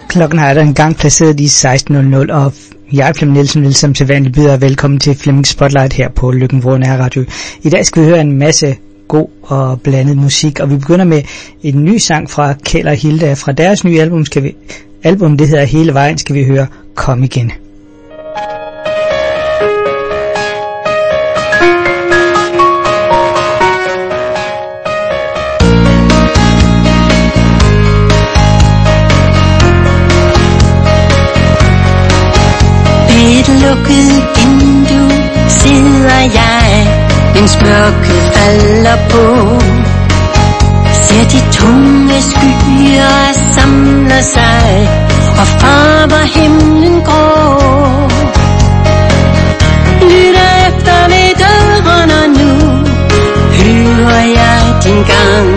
Klokken har der engang placeret i 16.00, og jeg, Flemming Nielsen, vil som sædvanligt byde og velkommen til Flemming Spotlight her på Lykken Vrå Nærradio. I dag skal vi høre en masse god og blandet musik, og vi begynder med en ny sang fra Kjeld og Hilda. Fra deres nye album, det hedder Hele Vejen, skal vi høre Kom Igen. Lukket vindue sidder jeg, mens mørket falder på. Ser de tunge skyer samler sig og farver himlen grå. Lytter efter ved døren, og nu hører jeg din gang.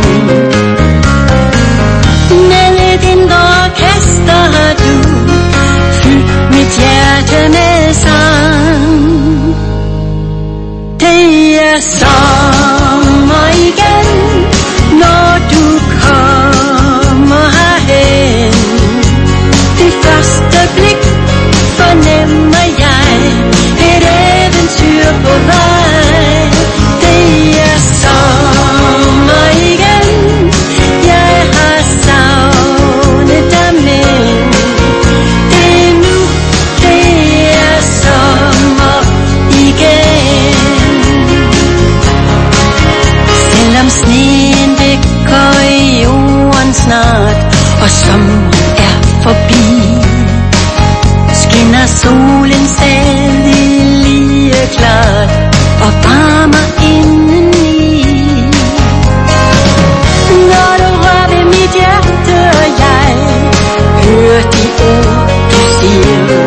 Med et indre orkester har du fyldt mit hjerte med sang. Det er sommer igen, når du kommer herhen. Det første blik fornemmer jeg et eventyr på vej. Det er sommer igen, jeg har savnet dig, men det er nu, det er sommer igen. Selvom sneen dækker i jorden snart, og sommeren er forbi, skinner solen stadig lige klart og varmer indeni. Når du rører ved mit hjerte, og jeg hører de ord du siger,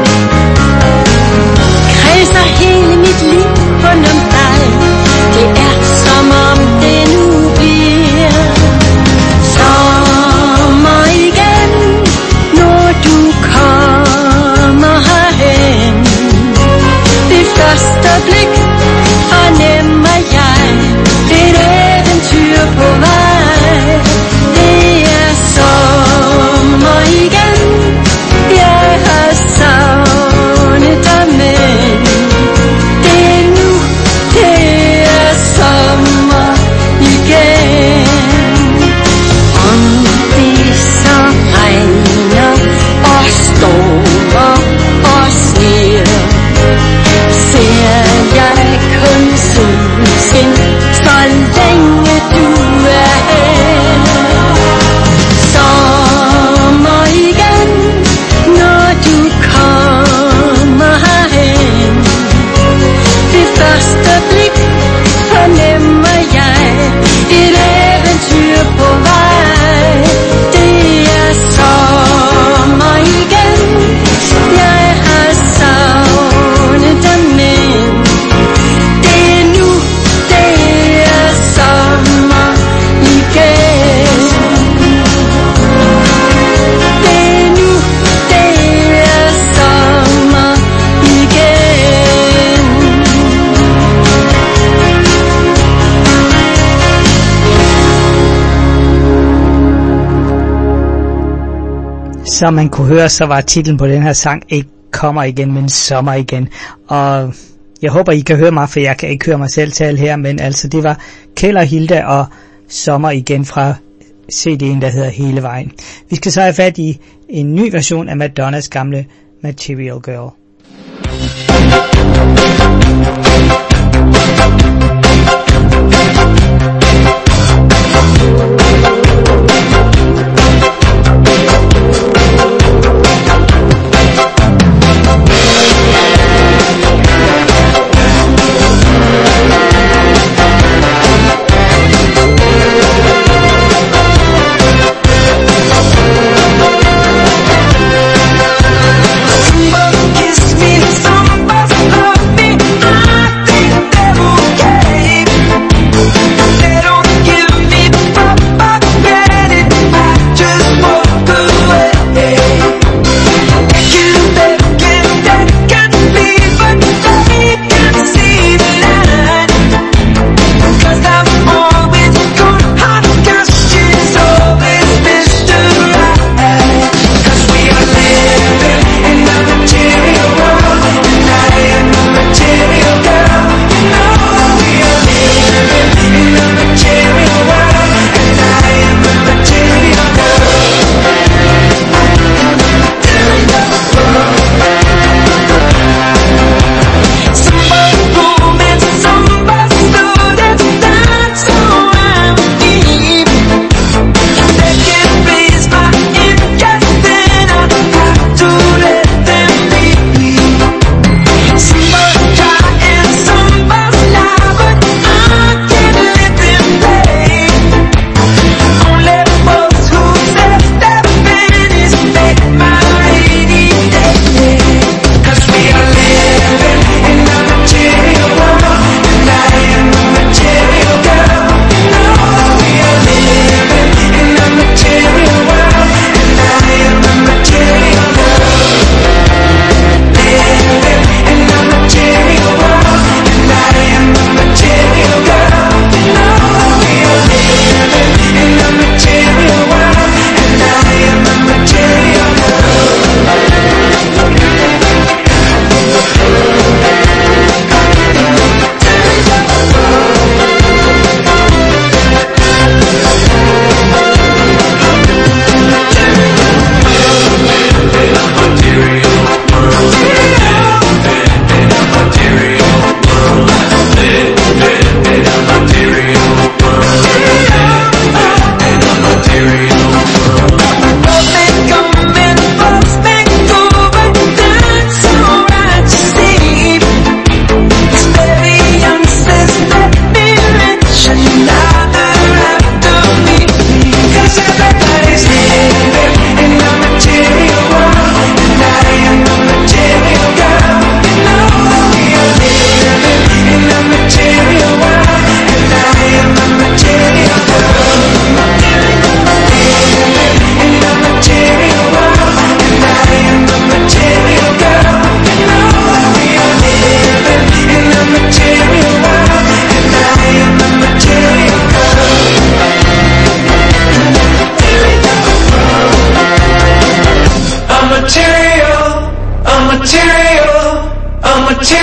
kredser hele mit liv rundt om dig. Det er som om det nu bliver sommer igen, når du kommer herhen. Det første blik fornemmer jeg et eventyr på vej. Det er sommer igen, jeg har savnet dig, men det er nu, det er sommer igen. Om det så regner og stormer og sner, ser jeg kun solskin, så længe du er her. Sommer igen, når du kommer herhen. Det første blik fornemmer jeg et eventyr på vej. Det er sommer igen, jeg har savnet dig, men det er nu, det er sommer igen. Det er nu, det er sommer igen. Som man kunne høre, så var titlen på den her sang ikke Kommer Igen, men Sommer Igen. Og jeg håber, I kan høre mig, for jeg kan ikke høre mig selv tale her, men altså det var Kjeld og Hilda og Sommer Igen fra CD'en, der hedder Hele Vejen. Vi skal så have fat i en ny version af Madonnas gamle Material Girl. Kiss me, some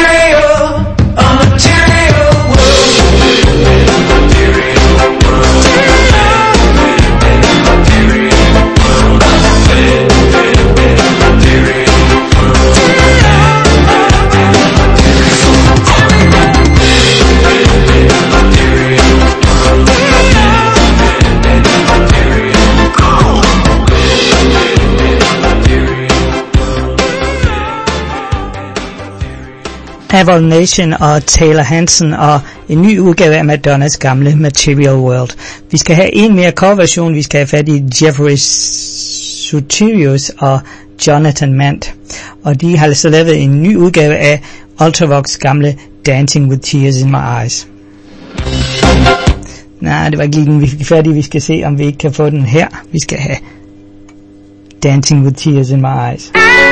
Avril Nation og Taylor Hanson og en ny udgave af Madonnas gamle Material World. Vi skal have en mere coverversion. Vi skal have fat i Jeffrey Soterios og Jonathan Mant. Og de har altså lavet en ny udgave af Ultravox gamle Dancing with Tears in My Eyes. Nej, det var ikke lige den, vi fik færdig. Vi skal se, om vi ikke kan få den her. Vi skal have Dancing with Tears in My Eyes.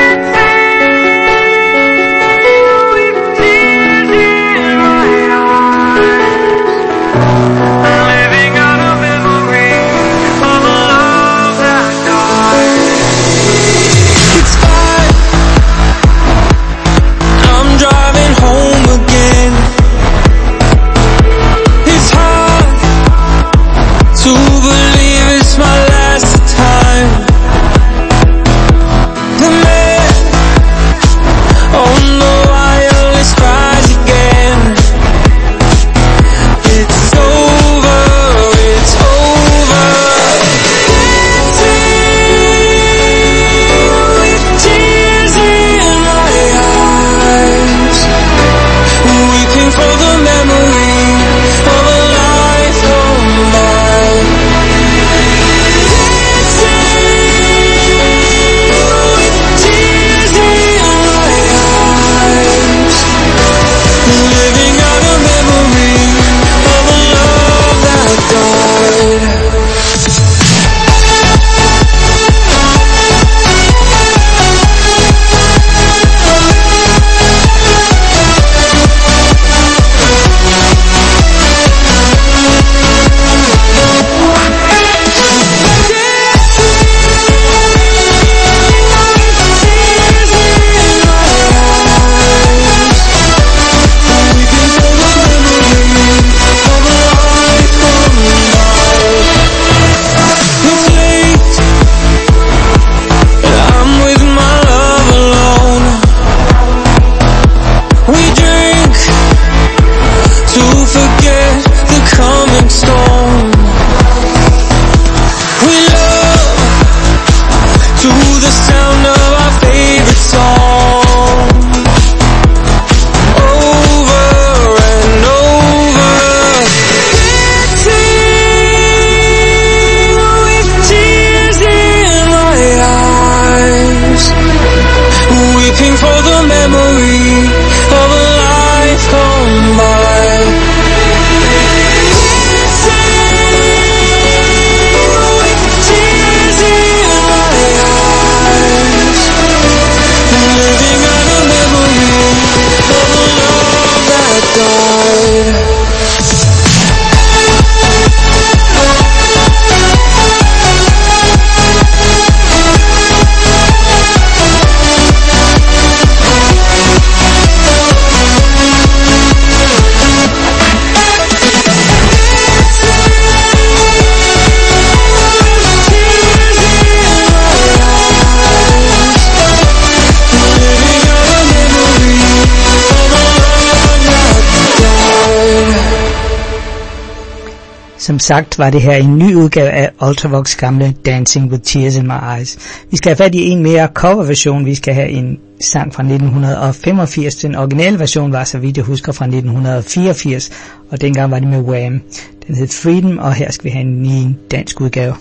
Som sagt var det her en ny udgave af Ultravox gamle Dancing with Tears in My Eyes. Vi skal have fat i en mere coverversion. Vi skal have en sang fra 1985. Den originale version var, så vidt jeg husker, fra 1984. Og dengang var det med Wham. Den hed Freedom, og her skal vi have en ny dansk udgave.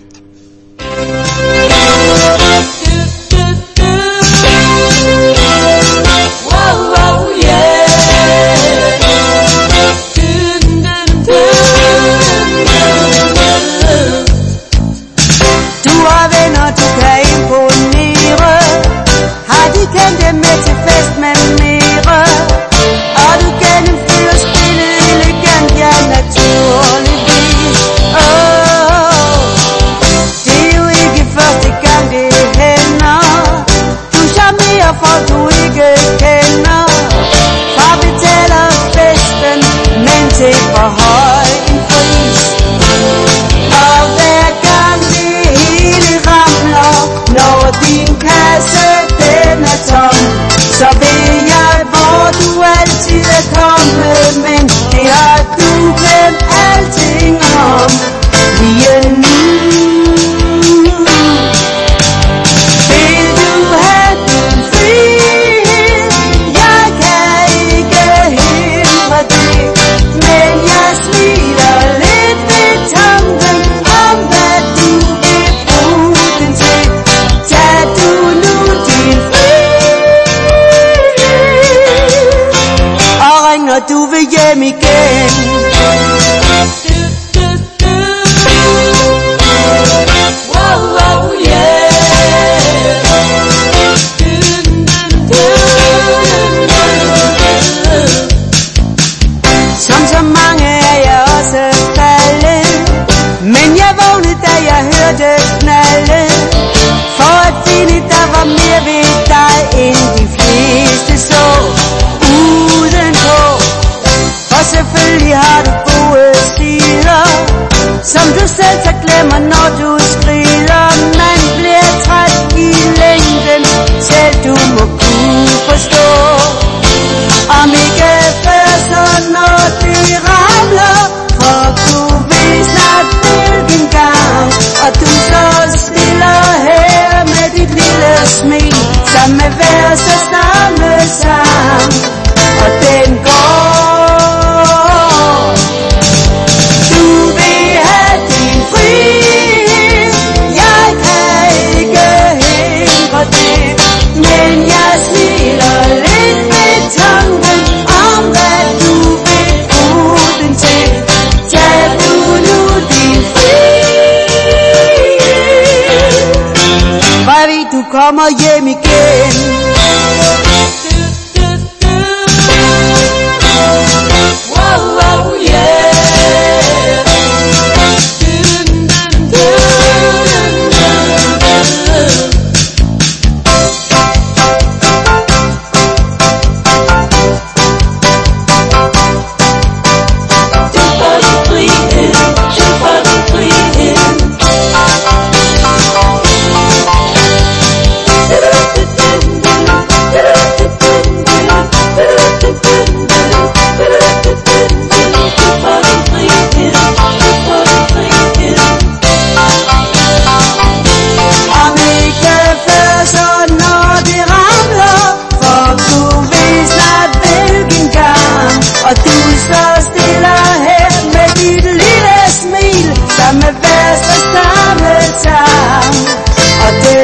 Med til fest med mere, og du gennemfører spillet elegant, ja naturligvis. Det er jo ikke første gang det er her. til for høj en pris. Og hver gang det hele ramler, når din kasse den er tom, så ved jeg, hvor du altid er kommet, men det har du glemt alting om lige nu. Vil du have din frihed? Jeg kan ikke hindre det, men jeg smiler lidt ved tanken om, hvad du vil bruge den til. Tag du nu din frihed, og ring, når du vil hjem igen. Som så mange er jeg også faldet, men jeg vågnede, da jeg hørte knalde, for at finde, der var mere ved dig, end de fleste så udenpå. For selvfølgelig har du gode sider, som du selv så glemmer, når du skrider. Man bliver træt i længden, selv du må kunne forstå. Om ikke før, så når det ramler, for du ved snart hvilken gang. Og du står stille her med dit lille smil, som med hver så samme sang, og den går. Du vil have din frihed, jeg kan ikke hindre det, men jeg smiler lidt ved tanken om, hvad du vil bruge den til. Tag du nu din frihed, for jeg ved, du kommer hjem igen. Og du så stille her med dit lille smil, som med hver så samme sang, og den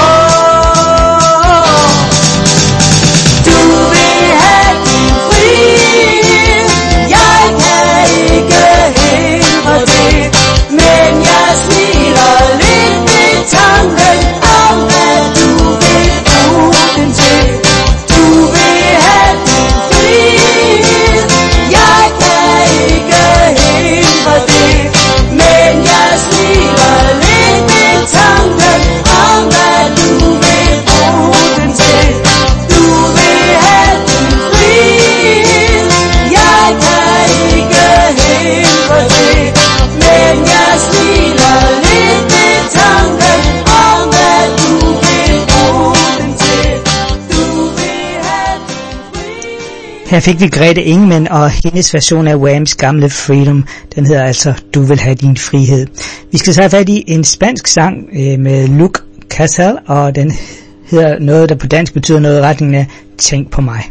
går. Du vil have din frihed, jeg kan ikke hindre det, men jeg smiler lidt ved tanken om, hvad du vil bruge den til. Du vil have din frihed, jeg kan ikke hindre det, men jeg smiler lidt ved tanken om, hvad du vil bruge den til. Du vil have din frihed, jeg kan ikke hindre det, men jeg smiler lidt ved tanken om, hvad du vil bruge den til. Du vil have din frihed. Her fik vi Grete Ingemann og hendes version af Whams gamle Freedom. Den hedder altså Du vil have din frihed. Vi skal så have fat i en spansk sang med Luke Casal, og den hedder noget, der på dansk betyder noget i retningen af Tænk på mig.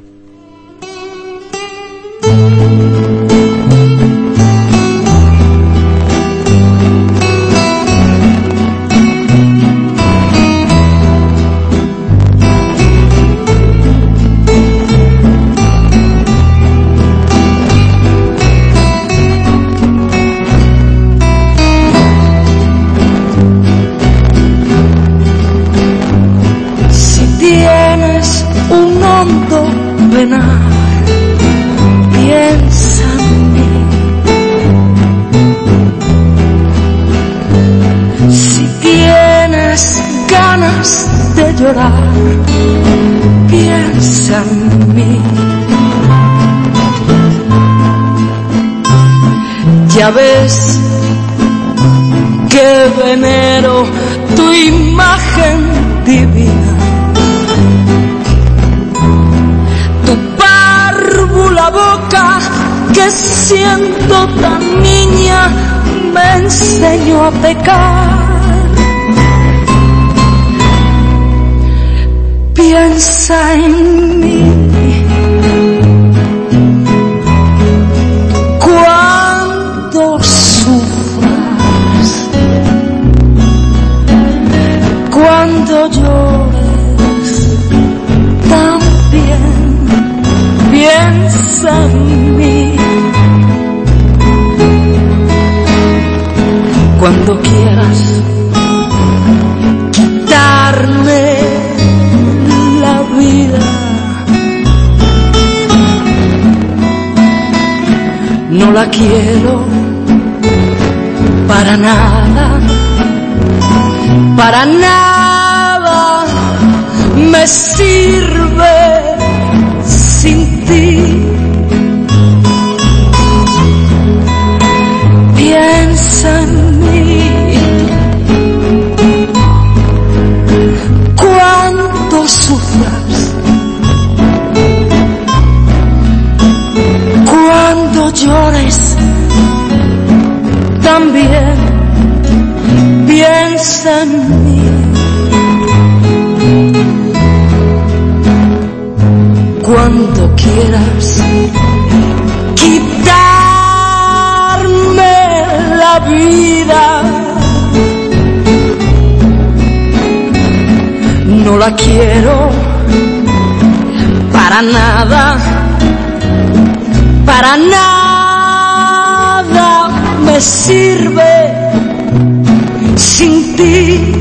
Piensa en mí. Si tienes ganas de llorar, piensa en mí. Ya ves que venero tu imagen divina, tu párvula boca que siendo tan niña me enseñó a pecar. Piensa en mí cuando sufras, cuando llores, también piensa en mí. Cuando quieras quitarme la vida, no la quiero para nada, para nada me sirve sin ti. Piensa en mí cuando sufras, cuando llores, también piensa en mí. Cuando quieras quitarme la vida, no la quiero para nada, para nada me sirve sin ti.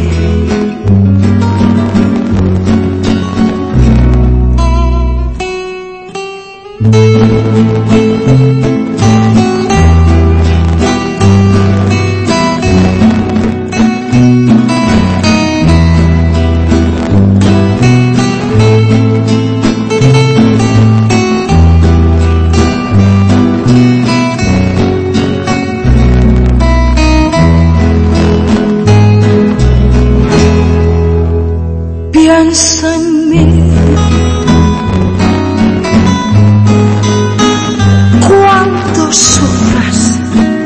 Piensa en mí cuando sufras,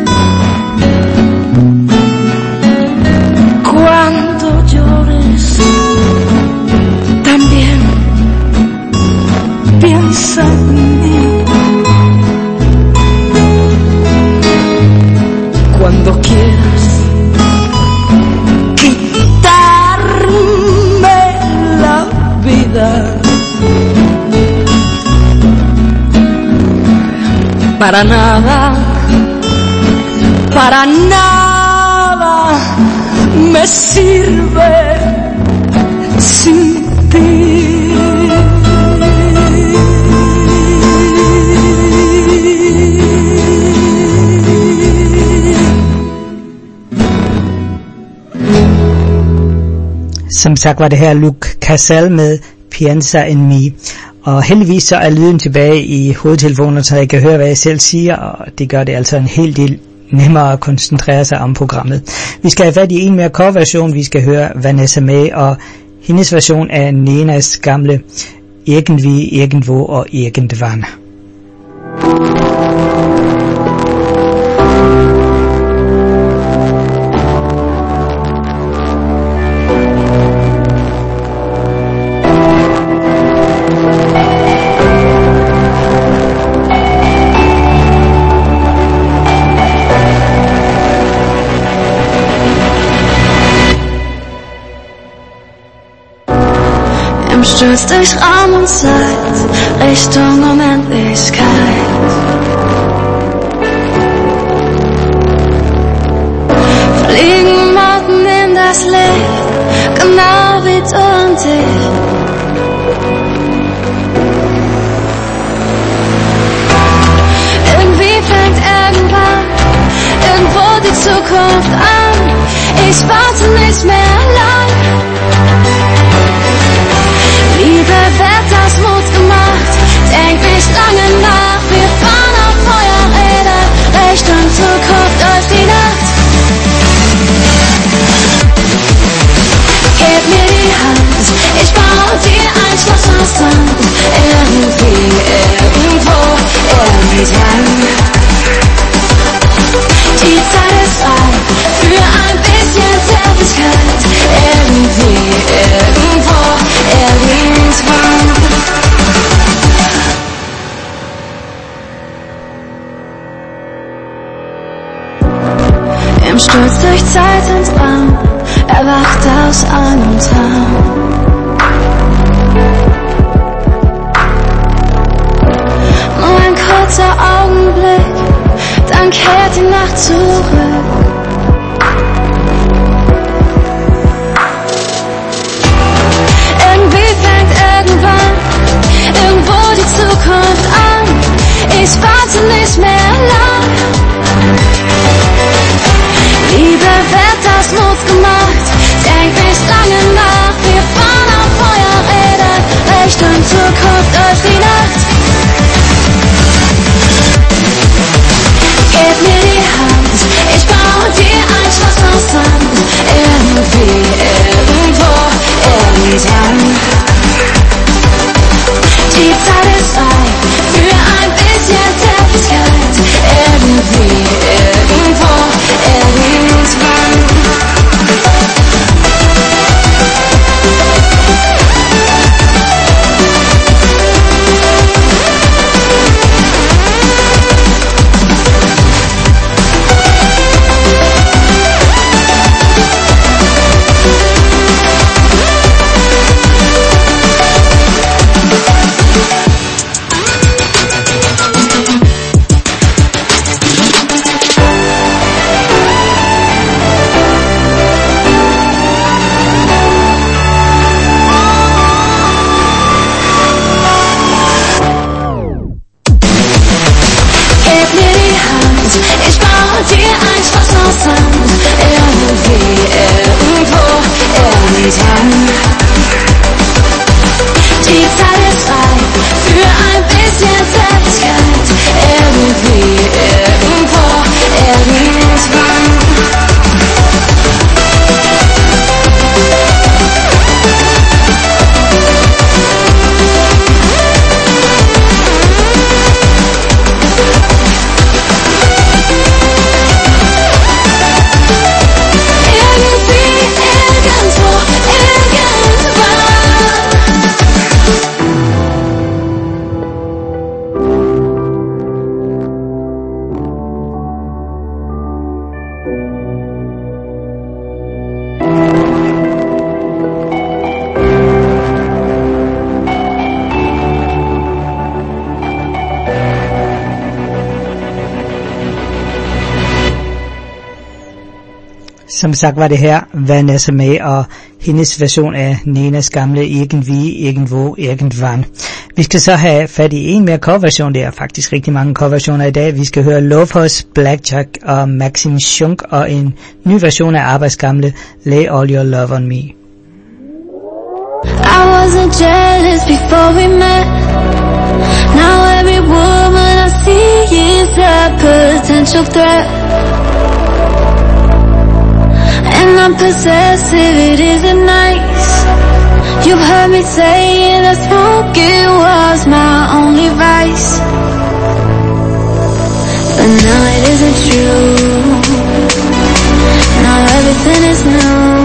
cuando llores, también piensa en mí. Cuando quieras para nada, para nada me sirve sin ti. Som sagt var det her Luke Casal med Piensa en Me. Og heldigvis så er lyden tilbage i hovedtelefonen, så jeg kan høre, hvad jeg selv siger, og det gør det altså en hel del nemmere at koncentrere sig om programmet. Vi skal have fat i en mere coverversion. Vi skal høre Vanessa Mae og hendes version af Nenas gamle Irgendwie, Irgendwo og Irgendwann. Sturz durch Raum und Zeit, Richtung Unendlichkeit. Fliegen Motten in das Licht, genau wie du und ich. Irgendwie fängt irgendwann, irgendwo die Zukunft an. Ich warte nicht mehr lang. Liebe wird aus Mut gemacht, denk nicht lange nach, wir fahren auf Feuerrädern Richtung Zukunft. erwidern. Die Zeit ist reif für ein bisschen Zärtlichkeit. Irgendwie, irgendwo, irgendwann. Im Sturz durch Zeit und Raum, erwacht aus einem Traum. Nur ein kurzer Augenblick, dann kehrt die Nacht zurück. Irgendwie fängt irgendwann irgendwo die Zukunft an. Ich warte nicht mehr lang. Liebe wird aus Mut gemacht, denk nicht lange nach. Wir fahren auf Feuerrädern, Richtung Zukunft durch die Nacht. Gib mir die Hand, ich baue dir ein Schloss aus Sand. Irgendwie, irgendwo, irgendwann. Die Zeit ist reif für ein bisschen Zärtlichkeit. Irgendwie, irgendwo, irgendwann. Ich baue dir ein Schloss aus Sand. Irgendwie, irgendwo, irgendwann. Die Zeit ist reif für ein bisschen Zärtlichkeit. Irgendwie, irgendwo, irgendwann. Som sagt var det her Vanessa Mae og hendes version af Nenas gamle Irgendwie, Irgendwo, Irgendwann. Vi skal så have fat i en mere coverversion. Det er faktisk rigtig mange coverversioner i dag. Vi skal høre Lovehouse, Blackjack og Maxim Schunk og en ny version af Abbas gamle Lay All Your Love On Me. I wasn't jealous before we met. Now every woman I see is a potential threat. And I'm possessive, it isn't nice. You've heard me say that smoking was my only vice. But now it isn't true. Now everything is new.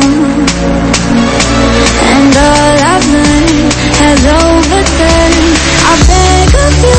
And all I've learned has overturned. I beg of you.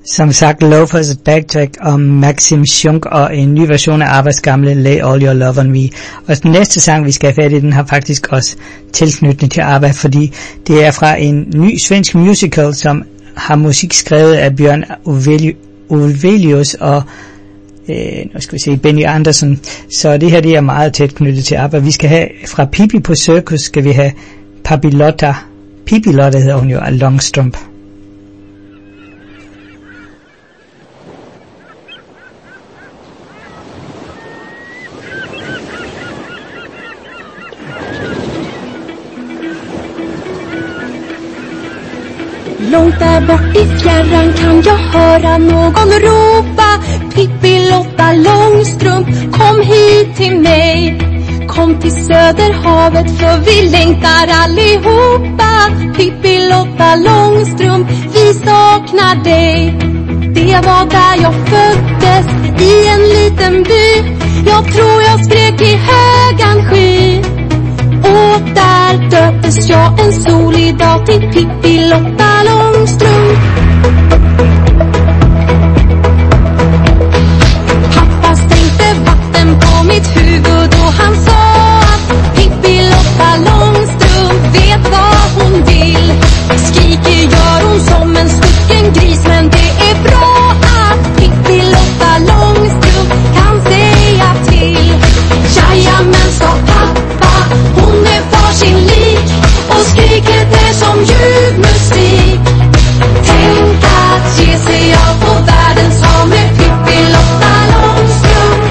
Som sagt, Loafers Backtrack om Maxim Schunk og en ny version af Abbas gamle Lay All Your Love On Me. Og den næste sang, vi skal have fat i, den har faktisk også tilknytning til Abba, fordi det er fra en ny svensk musical, som har musik skrevet af Bjørn Ulvaeus og nu skal vi se, Benny Andersson. Så det her, det er meget tæt knyttet til Abba. Vi skal have fra Pippi på Circus, skal vi have Pippi Lotta hedder hun jo, af Longstrump. Långt där bort i fjärran kan jag höra någon ropa: Pippi Lotta Långstrump, kom hit till mig. Kom till Söderhavet för vi längtar allihopa. Pippi Lotta Långstrump, vi saknar dig. Det var där jag föddes, i en liten by. Jag tror jag skrek i högan sky. Och där döptes jag en solig dag till Pippi Lotta Långstrump. Pappa sänkte vatten på mitt huvud och han sa att Pippi Lotta Långstrump vet vad hon vill. Skriker gör hon som en stucken gris, men det är bra att Pippi Lotta Långstrump kan säga till. Jajamän, sa pappa, hon är var sin lik och skriket är som ljuv musik. Tänk att ge sig av på världens hav med Pippi Lotta Långstrump.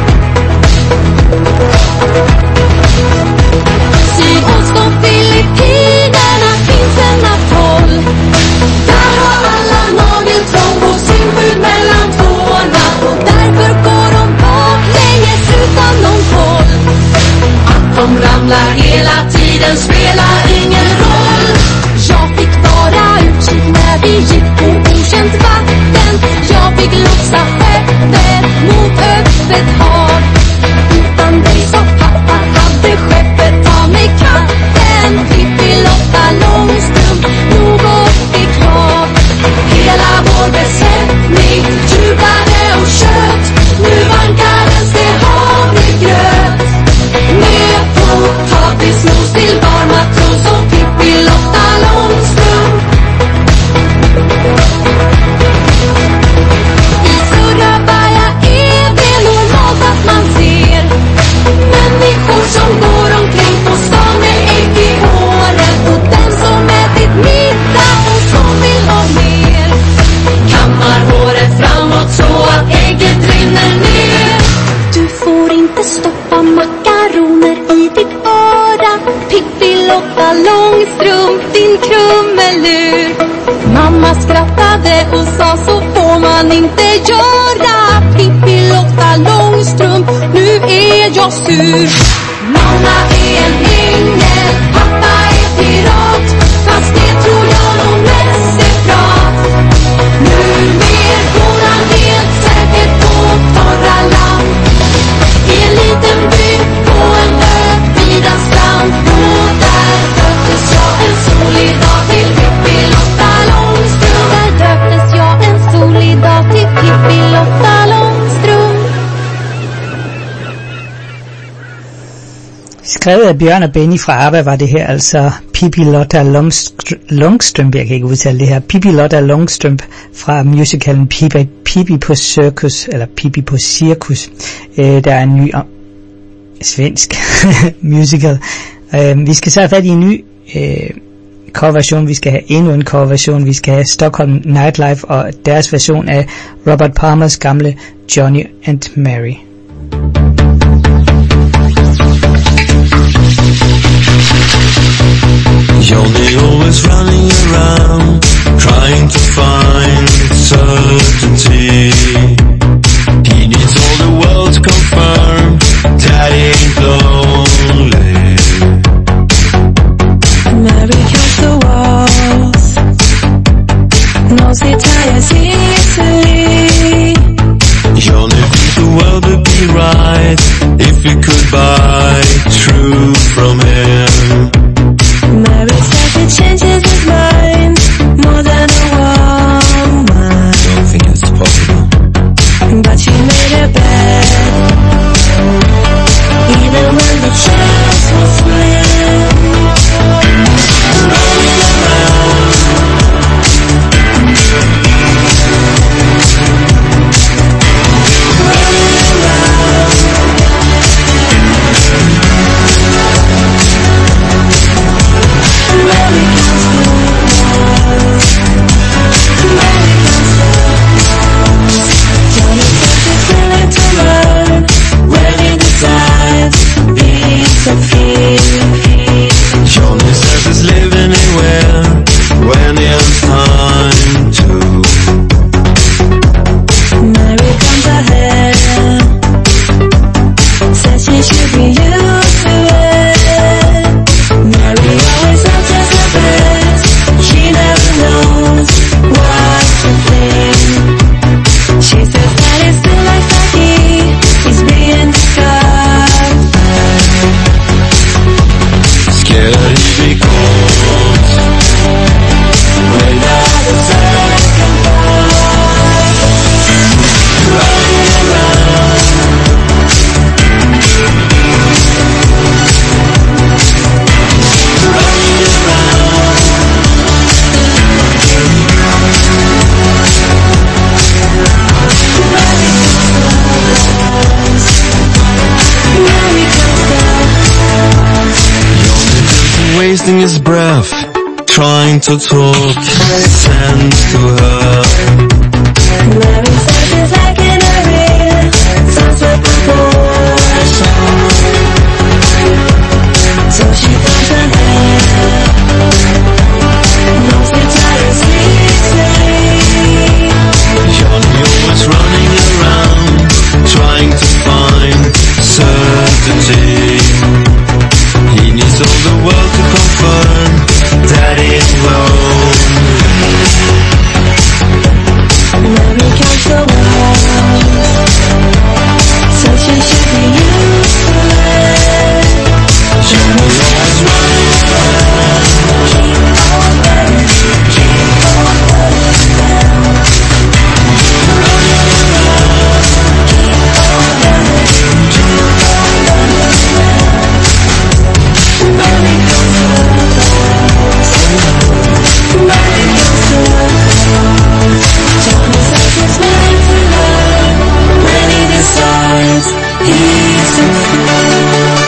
Sydost om Filippinerna finns en atoll. Där har alla nageltrång och simskydd mellan tårna. Och därför går de baklänges utan någon koll. Att de ramlar hela tiden spelar ingen roll. Jag fick bara utkik när vi gick på okänt vatten. Jag fick lotsa skeppet mot öppet hav. Utan dig, sa pappa, hade skeppet av mig katten. Pippi Lotta Långstrump, nog upp i krav. Hela vår besättning jublade och sköt. Nu vankades det havregröt. Med potatismos till var matros och Pippi Lotta Långstrump. I Surabaya är det normalt att man ser människor som går omkring på stan med ägg i håret. Och den som ätit middag och som vill ha mer kammar håret framåt så att ägget rinner ner. Du får inte stoppa makaroner i ditt öra, Pippi Lotta Långstrump, din krummelur. Mamma skrattade och sa så får man inte göra. Pippi Lotta Långstrump, nu är jag sur. Mamma är en ängel, pappa är pirat. Fast det tror jag nog mest är prat. Numer går han helt säkert på torra land. I en liten by på en ö vid en strand. Och där döptes jag en solig dag till Pippi Lotta Långstrump. Där döptes jag en solig dag till Pippi Lotta Långstrump. Skrevet af Bjørn og Benny fra Abba var det her altså Pippi Lotta Långstrump, jeg kan ikke udtale det her, Pippi Lotta Långstrump fra musicalen Pippi på Circus, eller Pippi på Cirkus. Der er en ny svensk musical. Vi skal så have fat i en ny coverversion, vi skal have endnu en coverversion, vi skal have Stockholm Nightlife og deres version af Robert Palmers gamle Johnny and Mary. Johnny always running around, trying to find certainty. He needs all the world to confirm that he ain't lonely. Mary comes to walls, knows he tires easily. Johnny thinks the world would be right if he could buy truth from him. Mary says he changes his mind more than a woman. Don't think it's wasting his breath, trying to talk sense to her. Mary says she's like in a real sense of proportion. So she comes ahead, knows the tired sleep. Johnny always running around, trying to find certainty. He needs all the world to confirm that he's wrong. Mary counts the world, so she should be useless. Johnny always running around. Keep on running, keep on running down. Running around. Keep on running, keep on running down. Mary goes to Mary goes to Johnny says he's made for love when he decides he's a fool.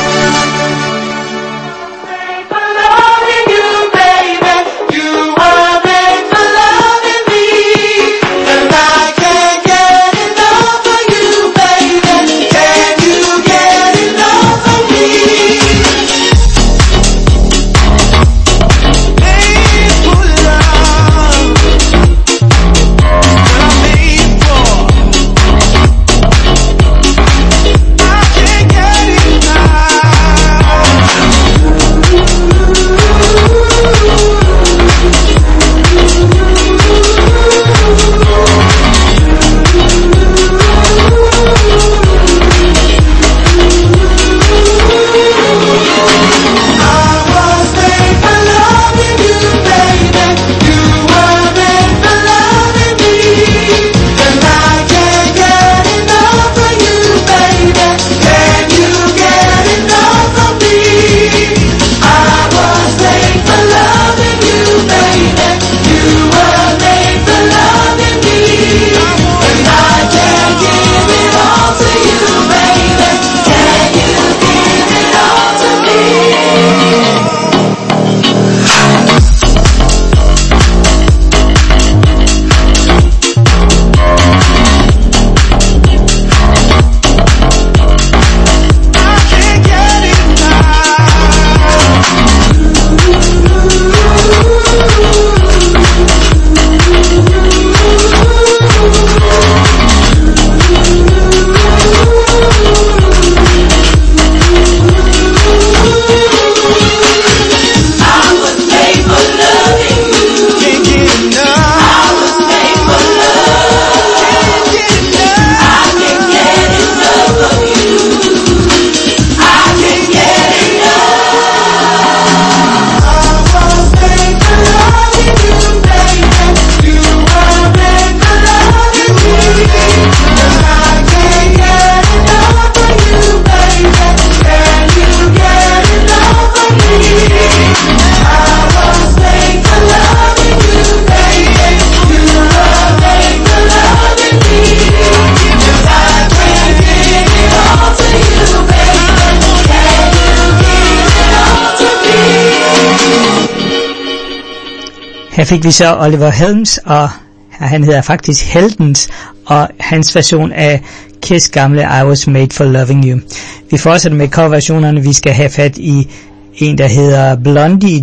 Her fik vi så Oliver Helms, og han hedder faktisk Heldens, og hans version af Kiss gamle I Was Made for Loving You. Vi fortsætter med coverversionerne. Vi skal have fat i en, der hedder Blondie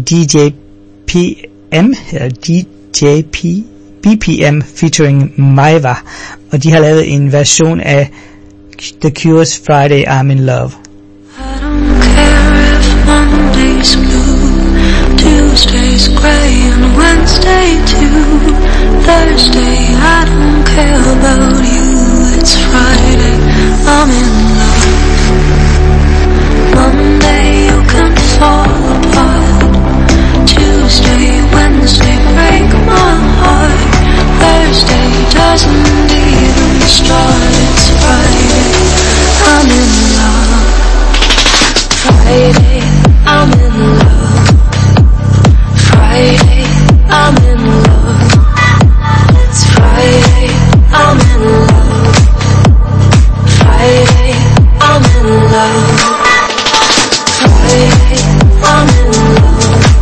BPM featuring Maiva, og de har lavet en version af The Cure's Friday I'm in Love. I don't care if Monday's blue, Tuesday's grey and Wednesday too. Thursday, I don't care about you. It's Friday, I'm in love. Monday, you can fall apart. Tuesday, Wednesday, break my heart. Thursday doesn't even start. It's Friday, I'm in love. Friday, I'm in love. Friday, I'm in love. It's Friday, I'm in love. Friday, I'm in love. Friday, I'm in love.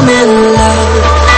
I'm in love.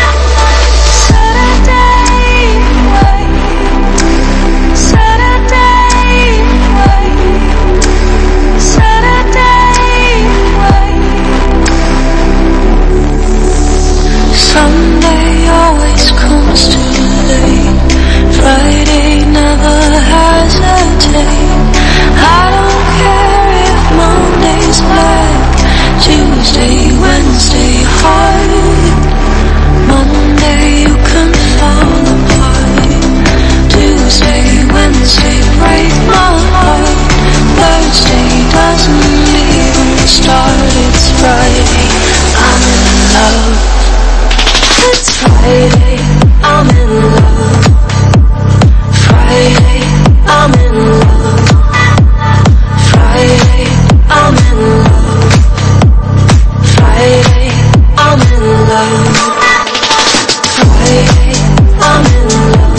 Sunday always comes too late. Friday never hesitate. I don't care if Monday's black, Tuesday, Wednesday hard. Monday you can fall apart. Tuesday, Wednesday break my heart. Thursday doesn't even start. It's Friday, I'm in love. It's Friday, I'm in love. Friday, I'm in love. Friday, I'm in love. Friday, I'm in love. Friday, I'm in love.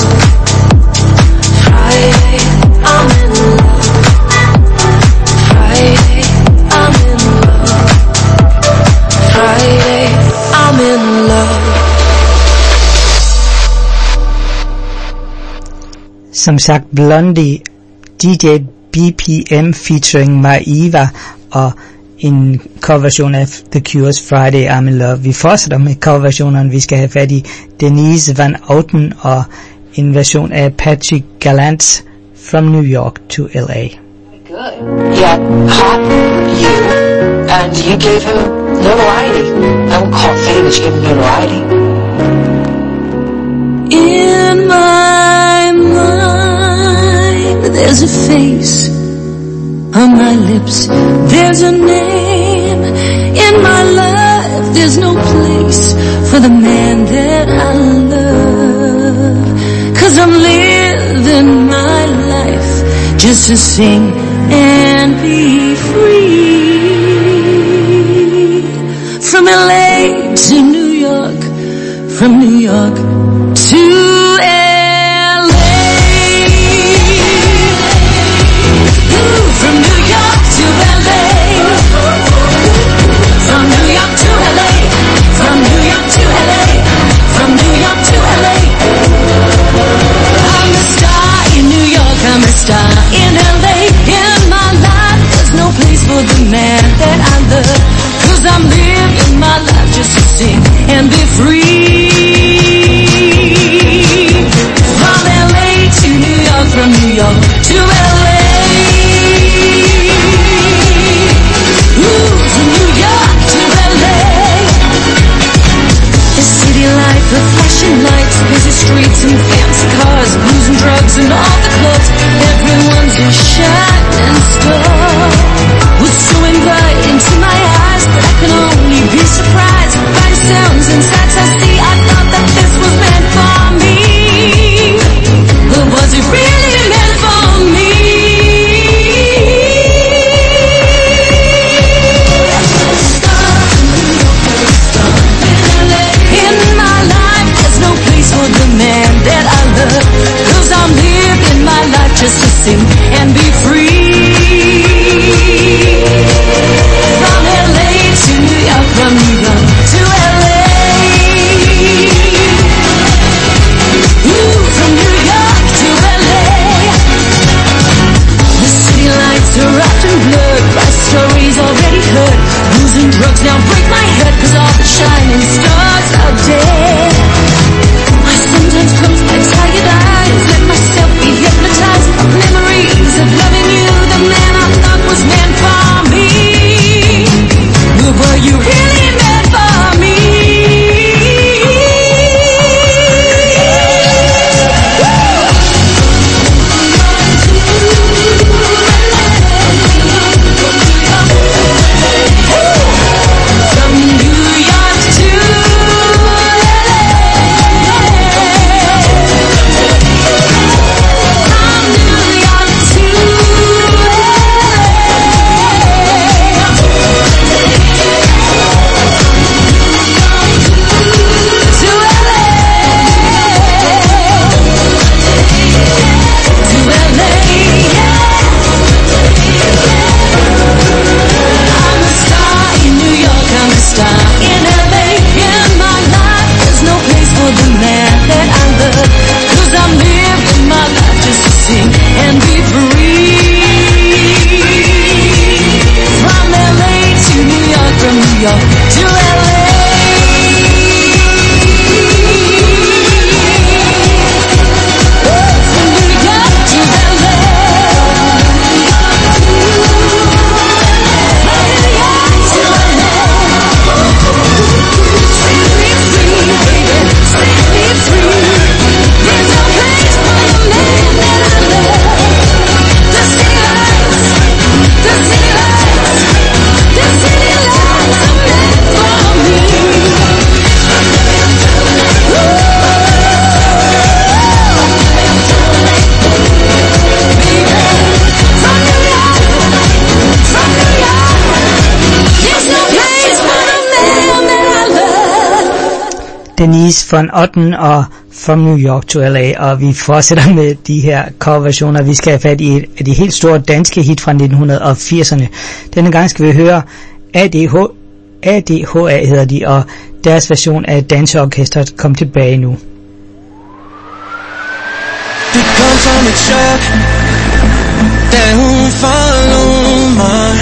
Friday, I'm in love. Friday, I'm in love. Friday, I'm in love. Som sagt Blondie, DJ BPM featuring Maeva og en coverversion af The Cure's Friday I'm in Love. Vi fortsætter med coverversionerne. Vi skal have fat i Denise Van Outen og en version af Patrick Gallant From New York to LA. Good. He had hot you, and you gave him notoriety. I won't call it fame, but you gave him notoriety. In my mind, there's a face. On my lips, there's a name. In my life, there's no place for the man that I love. 'Cause I'm living my life just to sing and be free. From LA to New York, from New York to from New York to LA. From New York to LA. From New York to LA. From New York to LA. I'm a star in New York. I'm a star in LA. In my life, there's no place for the man that I love. 'Cause I'm living my life just to sing and be free. From LA to New York. From New York to LA. The flashing lights, busy streets and fancy cars, booze and drugs and all the clubs. Everyone's a shining star. Was so bright into my eyes that I can only be surprised by the sounds and sights I see. I thought that this was meant for me, but was it really meant for me? In my life, there's no place for the man that I love. 'Cause I'm living Denise von Otten og From New York to LA, og vi fortsætter med de her coverversioner. Vi skal have fat i et af de helt store danske hit fra 1980'erne. Denne gang skal vi høre ADHA hedder de, og deres version af Danseorkestret Kom tilbage nu. Det kom som et chok, da hun forlod mig.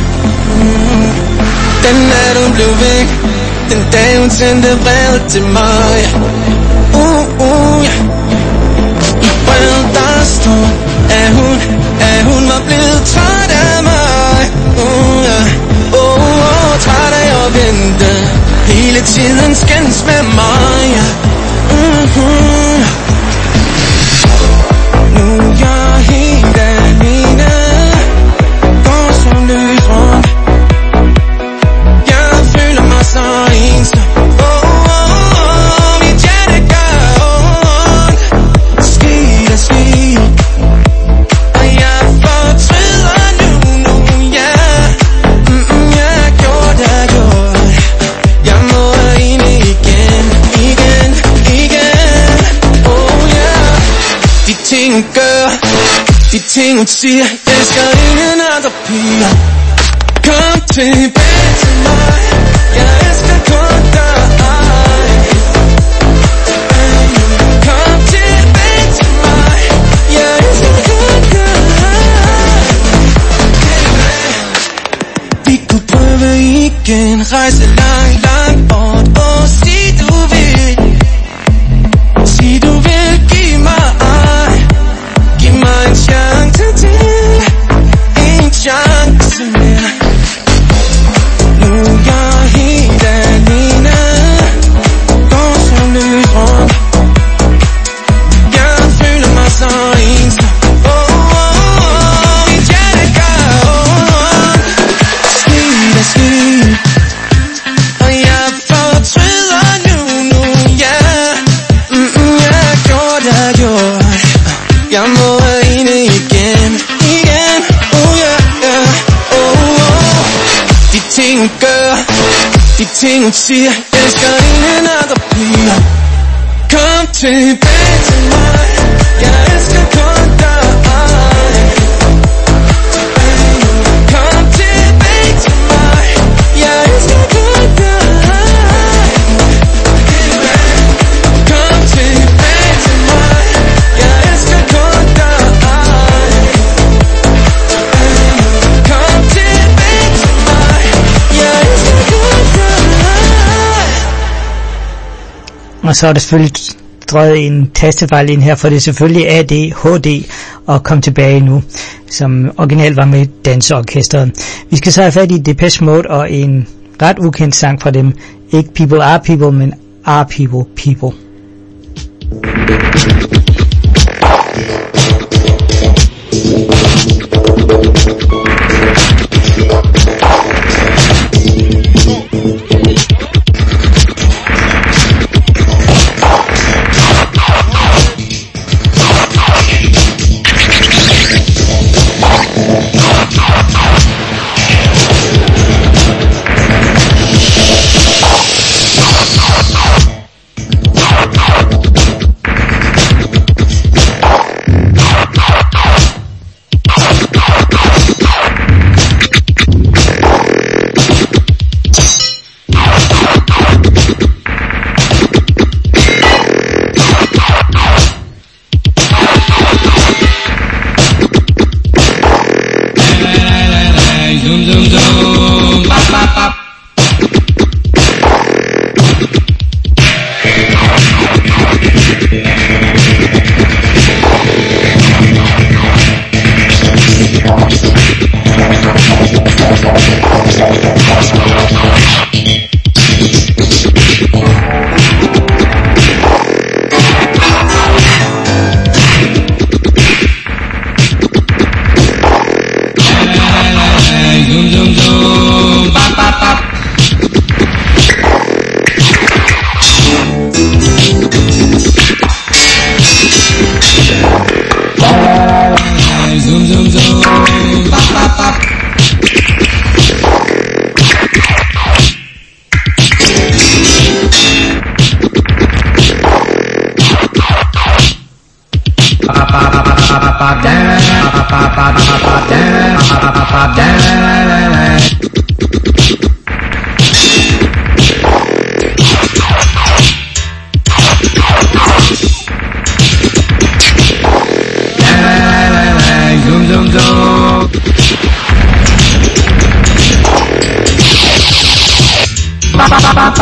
Den nat hun blev væk, den dag hun sendte brevet til mig. I brevet der stod, at hun var blevet træt af mig. Træt af at vente, hele tiden skændes med mig. Nu er jeg helt alene, går som løs rundt. Jeg føler mig så ensom. Mit hjerte gør ondt. Skidt og skidt, og jeg fortryder nu, ja. Jeg gjorde det godt. Jeg må ind igen. De ting hun gør, de ting hun siger, jeg elsker ingen andre piger. Kom tilbage til mig, jeg elsker kun dig. Kom tilbage til mig, jeg elsker kun dig. Vi kunne prøve igen, rejse langt, langt bort og sig du vil. Sig du vil give mig en chance til, en chance mere. Nu er jeg helt alene, går som løs rundt. Jeg føler mig så ensom. Mit hjerte gør ondt. Skidt og skidt, og jeg fortryder nu, ja. Jeg gjorde det. Jeg må de ting hun gør, de ting hun siger, jeg elsker ingen andre piger. Kom tilbage til mig, jeg elsker kun dig. Kom tilbage til mig, jeg elsker kun dig. Kom tilbage til mig, jeg elsker kun dig. Kom tilbage til mig, jeg elsker kun dig. Og så er det selvfølgelig strøget en tastefejl ind her, for det er selvfølgelig ADHD og Kom tilbage nu, som originalt var med Danseorkestret. Vi skal så have fat i Depeche Mode og en ret ukendt sang fra dem. Ikke People Are People, men Are People People.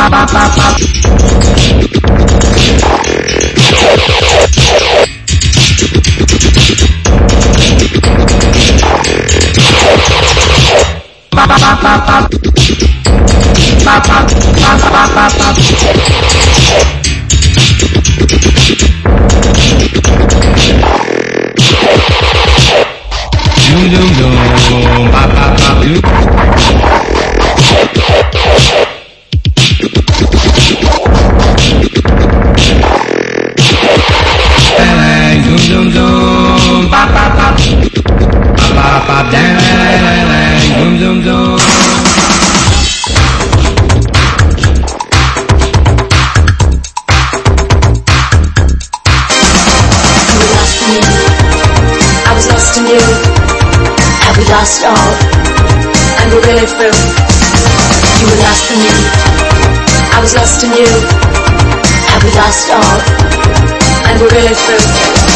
Lost all, and we're really through. You were lost in you, I was lost in you. Have we lost all, and we're really through?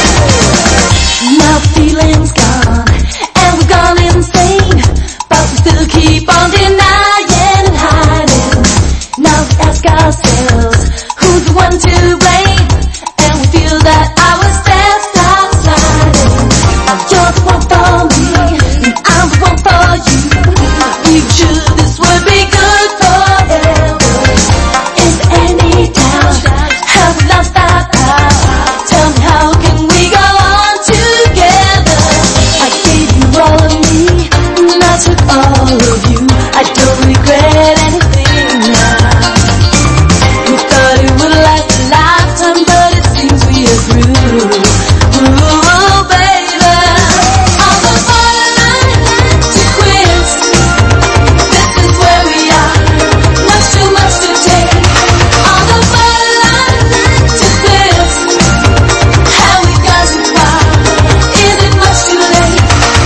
Now the feeling's gone, and we've gone insane, but we still keep on denying and hiding. Now we ask ourselves, who's the one to blame? And we feel that our steps start sliding. Now you're the one for me, I'm the one for you. We should, this would be good forever. Is there any doubt? Have we lost our power? Tell me, how can we go on together? I gave you all of me, and I took all of you. I don't regret anything now. We thought it would last a lifetime, but it seems we are through. Ooh, baby, on the borderline to quit. This is where we are, much too much to take. On the borderline to quit. Have we got too far? Is it much too late?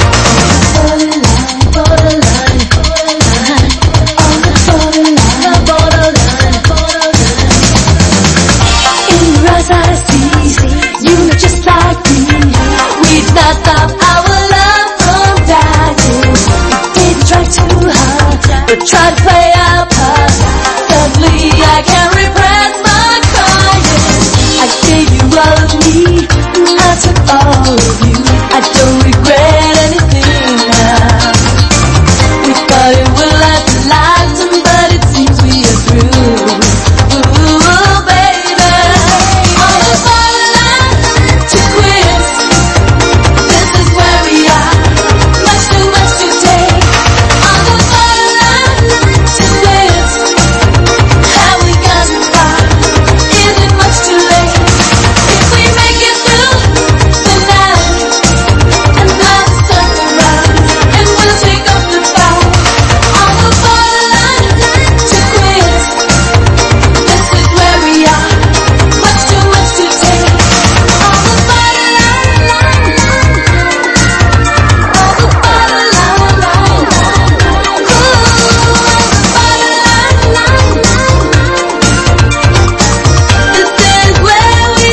Borderline, borderline, borderline. On the borderline, borderline, borderline. In your eyes I see, you look just like me. We've not stopped our love from dying. We didn't try too hard, but try to play our part. Suddenly I can't repress my crying. I gave you all of me, and I took all of you. I don't regret anything now. We thought it would last a lifetime, but it seems we are through. Ooh, baby, on the borderline to quit. This is where we are, much too much to take. On the borderline to quit. Have we got too far? Is it much too late? If we make it through the night, and now the sun will rise, and we'll take up the fight. On the borderline to quit. This is where we are, much too much to take. On the borderline, on the borderline, this is where we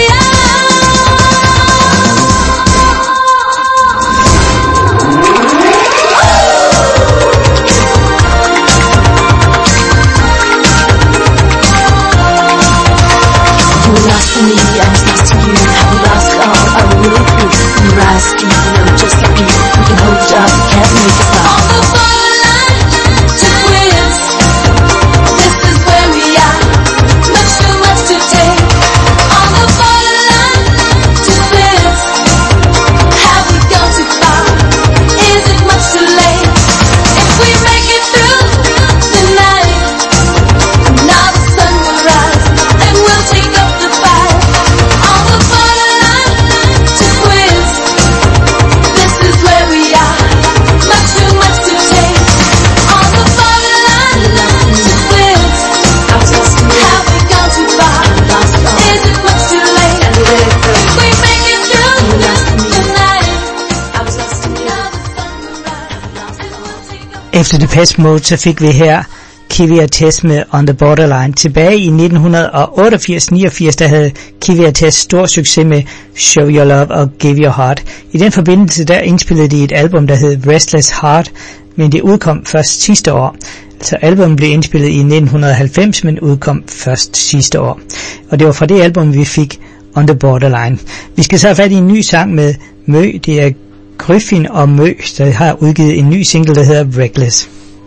You were lost in me, I was lost in you. Have we lost all? Are we really through? We rise deep, you know, just like me. We can hold it up, we can't make it stop. On the borderline to quit. This is where we are, much too much to take. On the borderline to quit. Have we gone too far? Is it much too late? If we make it through the night, now the sun will rise, and we'll take up the fight. On the borderline to quit. This is where we are, much too much to take. On the borderline to quit. I was lost in you. Have we gone too far? Lost all. Is it much too late? And we're really through. If we make it through the night, I was lost in you. Now the sun will rise, and we'll take up. Efter Depeche Mode, så fik vi her Kiwi og Tess med On the Borderline. Tilbage i 1988-89, der havde Kiwi og Tess stor succes med Show Your Love og Give Your Heart. I den forbindelse der indspillede de et album, der hed Restless Heart, men det udkom først sidste år. Så albumet blev indspillet i 1990, men udkom først sidste år. Og det var fra det album, vi fik On The Borderline. Vi skal så have fat i en ny sang med Mø. Det er Gryffin og Mø, der har udgivet en ny single, der hedder Reckless.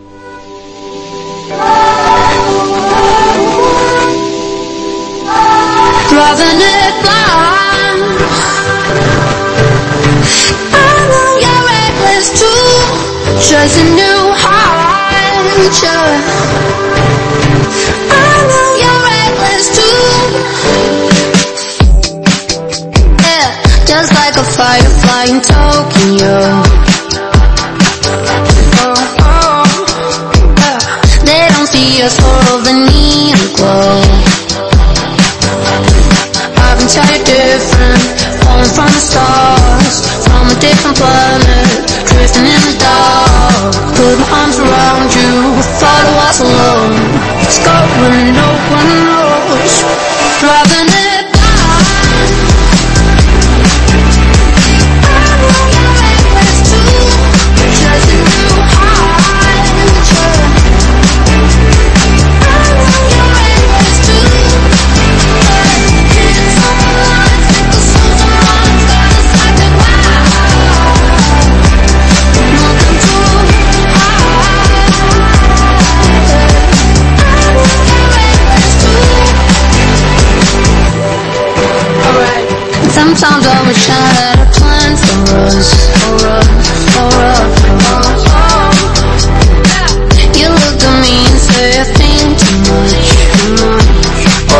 Driving it blind. I know you're reckless too. Chasing new heights. I know you're reckless too. Yeah, just like a firefly in Tokyo. They don't see us for the neon glow. I've been totally different, falling from the stars, from a different planet.